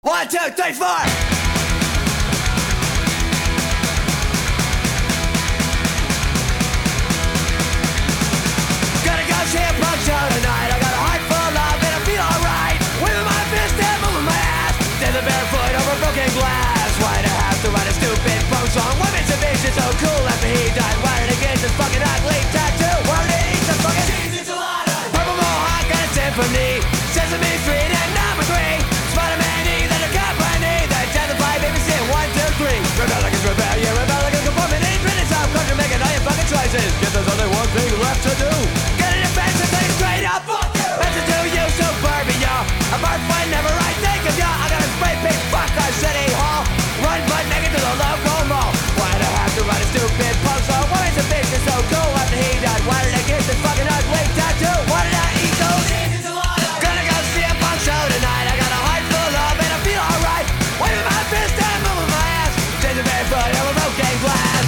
1, 2, 3, 4. Gonna go see a punk show tonight. I got a heart full of love and I feel alright. Waving my fist and moving my ass. Standing barefoot over broken glass. Why'd I have to write a stupid punk song? What makes a bitch so cool after he died? Wired against his fucking ugly tattoo. Word to eat the fucking cheesy gelato. Purple mohawk and a symphony. Sesame Street and number 3. Spider-Man E, then a company. Then Tetherfly, babysit 1, 2, 3. Rebel like it's rebel, yeah, rebel like it's conformity. British South Country making all your fucking choices. Get there's only one thing left to do. Get in your face and say straight up. Better do you suburbia. A bar fight, never I think of ya. I got a spray paint, fuck our city hall. Run butt naked to the local mall. Why'd I have to write a stupid punk song? Why is a bitch so cool after he died? Why did I get this fucking ugly tattoo? Why did I eat those? Gonna go see a punk show tonight. I got a heart full of love and I feel alright. Waving my fist and moving my ass. Changing barefoot over broken glass.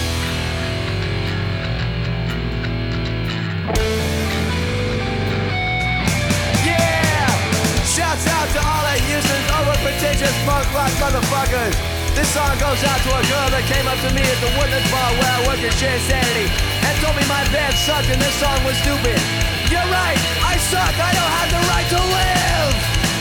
Yeah! Shouts out to all the useless, over pretentious punk rock motherfuckers. This song goes out to a girl that came up to me at the Woodlands bar where I work at Share Sanity and told me my band sucked and this song was stupid. You're right, I suck, I don't have the right to live.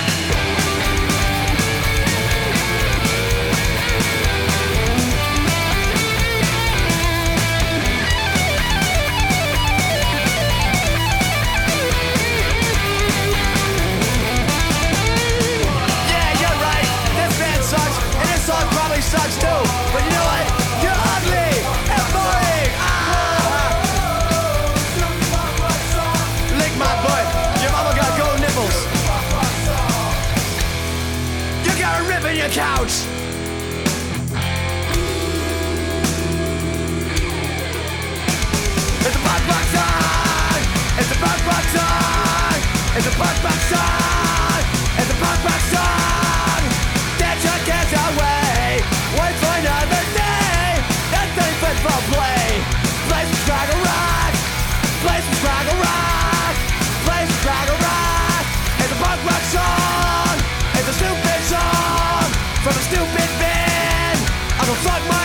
Yeah, you're right, this band sucks and this song probably sucks too. But you know what? You're ugly and boring. Lick my butt. Your mama got gold nipples. You got a rip in your couch. It's a punk rock song. It's a punk rock song. It's a punk rock song. It's a punk rock song. Get your kids away. Wait for another day. That thing fit for play. Play some Fraggle Rock. Play some Fraggle Rock. Play some Fraggle Rock. It's a punk rock song. It's a stupid song from a stupid band. I'm gonna fuck my